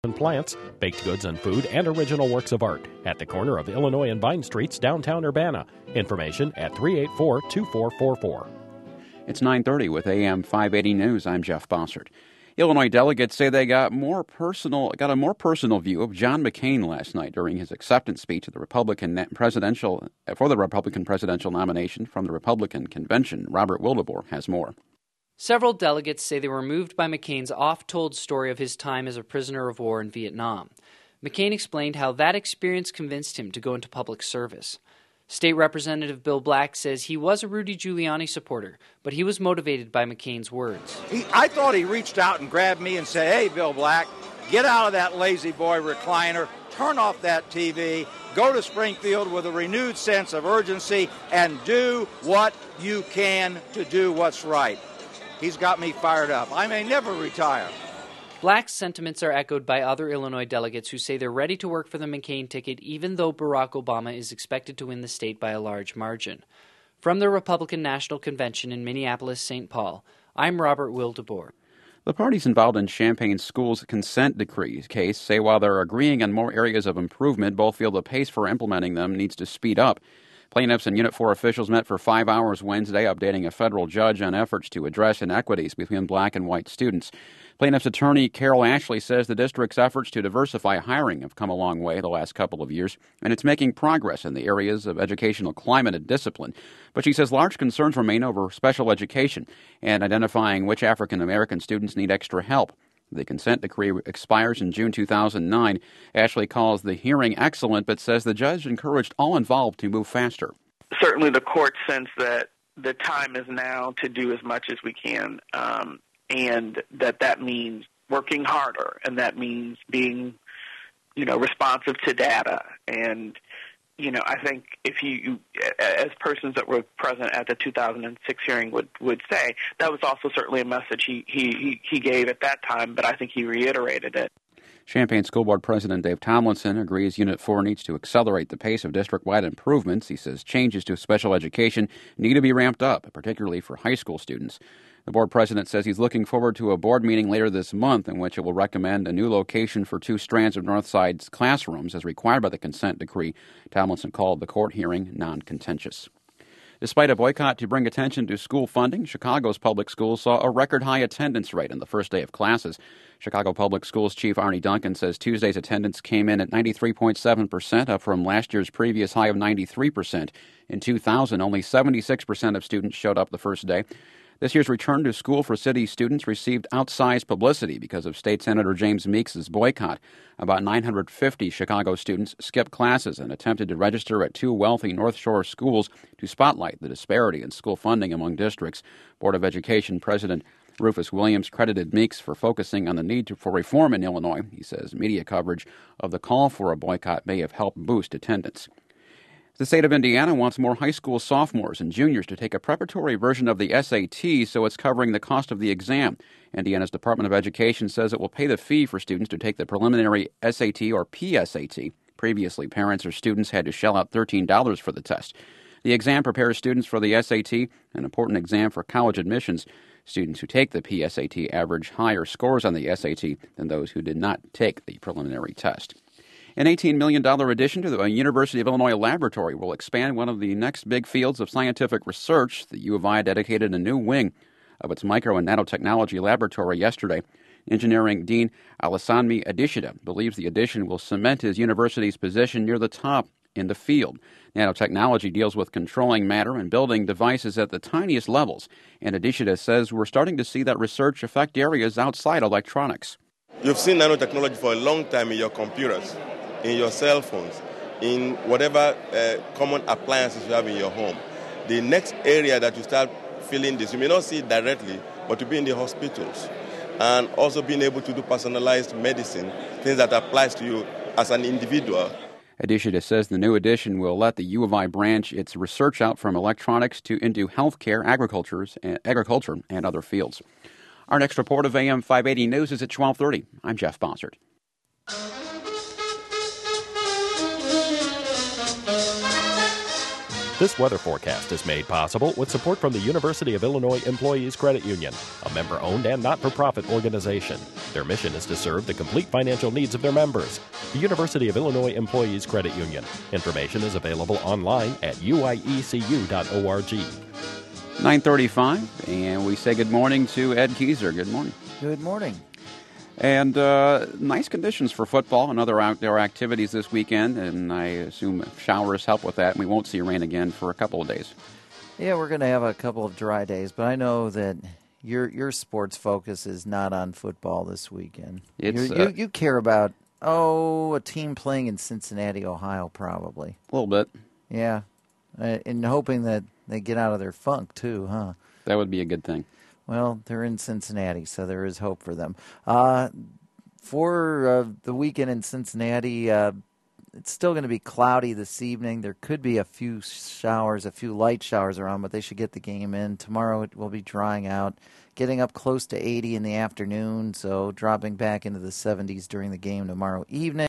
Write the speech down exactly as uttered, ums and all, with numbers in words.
and plants, baked goods and food, and original works of art at the corner of Illinois and Vine Streets, downtown Urbana. Information at three eight four, two four four four. It's nine thirty with A M five eighty News. I'm Jeff Bossert. Illinois delegates say they got more personal, got a more personal view of John McCain last night during his acceptance speech at the Republican presidential for the Republican presidential nomination from the Republican convention. Robert Wildeboer has more. Several delegates say they were moved by McCain's oft-told story of his time as a prisoner of war in Vietnam. McCain explained how that experience convinced him to go into public service. State Representative Bill Black says he was a Rudy Giuliani supporter, but he was motivated by McCain's words. He, I thought he reached out and grabbed me and said, "Hey, Bill Black, get out of that lazy boy recliner, turn off that T V, go to Springfield with a renewed sense of urgency, and do what you can to do what's right." He's got me fired up. I may never retire. Black's sentiments are echoed by other Illinois delegates who say they're ready to work for the McCain ticket even though Barack Obama is expected to win the state by a large margin. From the Republican National Convention in Minneapolis-Saint Paul, I'm Robert Wildeboer. The parties involved in Champaign School's consent decree case say while they're agreeing on more areas of improvement, both feel the pace for implementing them needs to speed up. Plaintiffs and Unit four officials met for five hours Wednesday, updating a federal judge on efforts to address inequities between black and white students. Plaintiffs' attorney Carol Ashley says the district's efforts to diversify hiring have come a long way the last couple of years, and it's making progress in the areas of educational climate and discipline. But she says large concerns remain over special education and identifying which African American students need extra help. The consent decree expires in June two thousand nine. Ashley calls the hearing excellent, but says the judge encouraged all involved to move faster. Certainly the court sense that the time is now to do as much as we can, um, and that that means working harder, and that means being, you know, responsive to data. And, you know, I think if you, as persons that were present at the two thousand six hearing would, would say, that was also certainly a message he, he, he gave at that time, but I think he reiterated it. Champaign School Board President Dave Tomlinson agrees Unit four needs to accelerate the pace of district-wide improvements. He says changes to special education need to be ramped up, particularly for high school students. The board president says he's looking forward to a board meeting later this month in which it will recommend a new location for two strands of Northside's classrooms as required by the consent decree. Tomlinson called the court hearing non-contentious. Despite a boycott to bring attention to school funding, Chicago's public schools saw a record-high attendance rate on the first day of classes. Chicago Public Schools Chief Arnie Duncan says Tuesday's attendance came in at ninety-three point seven percent, up from last year's previous high of ninety-three percent. In two thousand, only seventy-six percent of students showed up the first day. This year's return to school for city students received outsized publicity because of State Senator James Meeks' boycott. About nine hundred fifty Chicago students skipped classes and attempted to register at two wealthy North Shore schools to spotlight the disparity in school funding among districts. Board of Education President Rufus Williams credited Meeks for focusing on the need to, for reform in Illinois. He says media coverage of the call for a boycott may have helped boost attendance. The state of Indiana wants more high school sophomores and juniors to take a preparatory version of the S A T, so it's covering the cost of the exam. Indiana's Department of Education says it will pay the fee for students to take the preliminary S A T or P S A T. Previously, parents or students had to shell out thirteen dollars for the test. The exam prepares students for the S A T, an important exam for college admissions. Students who take the P S A T average higher scores on the S A T than those who did not take the preliminary test. An eighteen million dollars addition to the University of Illinois laboratory will expand one of the next big fields of scientific research. The U of I dedicated a new wing of its micro and nanotechnology laboratory yesterday. Engineering Dean Alassane Adishida believes the addition will cement his university's position near the top in the field. Nanotechnology deals with controlling matter and building devices at the tiniest levels, and Adishida says we're starting to see that research affect areas outside electronics. You've seen nanotechnology for a long time in your computers, in your cell phones, in whatever uh, common appliances you have in your home. The next area that you start feeling this, you may not see it directly, but to be in the hospitals and also being able to do personalized medicine, things that applies to you as an individual. Adishida says the new addition will let the U of I branch its research out from electronics to into healthcare, agriculture, and agriculture, and other fields. Our next report of A M five eighty News is at twelve thirty. I'm Jeff Bossert. This weather forecast is made possible with support from the University of Illinois Employees Credit Union, a member-owned and not-for-profit organization. Their mission is to serve the complete financial needs of their members. The University of Illinois Employees Credit Union. Information is available online at u i e c u dot org. nine thirty-five, and we say good morning to Ed Keyser. Good morning. Good morning. And uh, nice conditions for football and other outdoor activities this weekend, and I assume showers help with that, and we won't see rain again for a couple of days. Yeah, we're going to have a couple of dry days, but I know that your your sports focus is not on football this weekend. It's, you, uh, you, you care about, oh, a team playing in Cincinnati, Ohio, probably. A little bit. Yeah, uh, and hoping that they get out of their funk, too, huh? That would be a good thing. Well, they're in Cincinnati, so there is hope for them. Uh, for uh, the weekend in Cincinnati, uh, it's still going to be cloudy this evening. There could be a few showers, a few light showers around, but they should get the game in. Tomorrow it will be drying out, getting up close to eighty in the afternoon, so dropping back into the seventies during the game tomorrow evening.